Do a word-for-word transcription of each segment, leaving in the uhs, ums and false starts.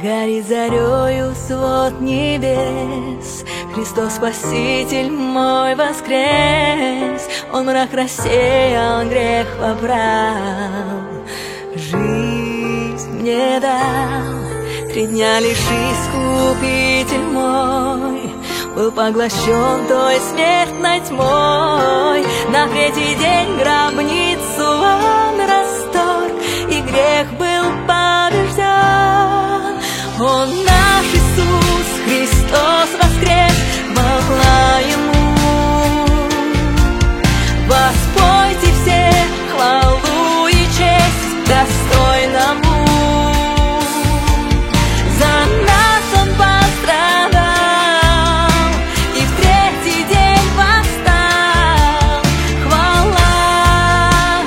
Горит зарею свод небес, Христос Спаситель мой воскрес. Он мрак рассеял, грех поправ, жизнь мне дал. Три дня лишь Искупитель мой был поглощен той смертной тьмой. На третий день гробницу он расторг, и грех был побежден. Он наш Иисус, Христос воскрес, хвала Ему. Воспойте все хвалу и честь достойному. За нас Он пострадал и в третий день восстал. Хвала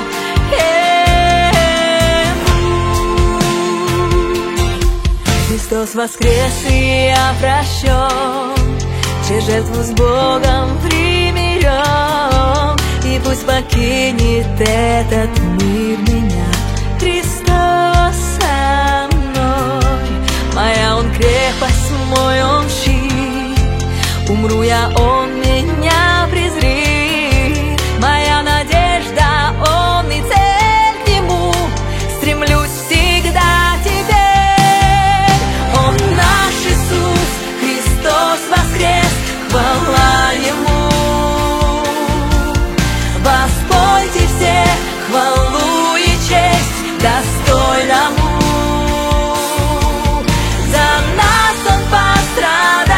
Ему. Христос воскрес, и я прощен, через жертву с Богом примирен. И пусть покинет этот мир меня Христос со мной. Моя Он крепость, мой Он щит, умру я, Он меня презрит. Моя надежда, Он и цель к Нему, стремлюсь всегда теперь. Он наш Иисус, Христос воскрес, хвала Ему. Воспойте все хвалу и честь достойному. За нас Он пострадал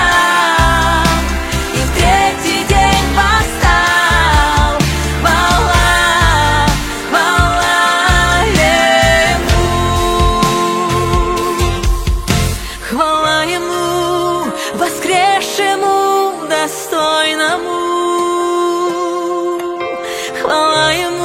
и в третий день восстал. Хвала, хвала Ему. Хвала Ему, воскресшему достойному. Хвала Ему.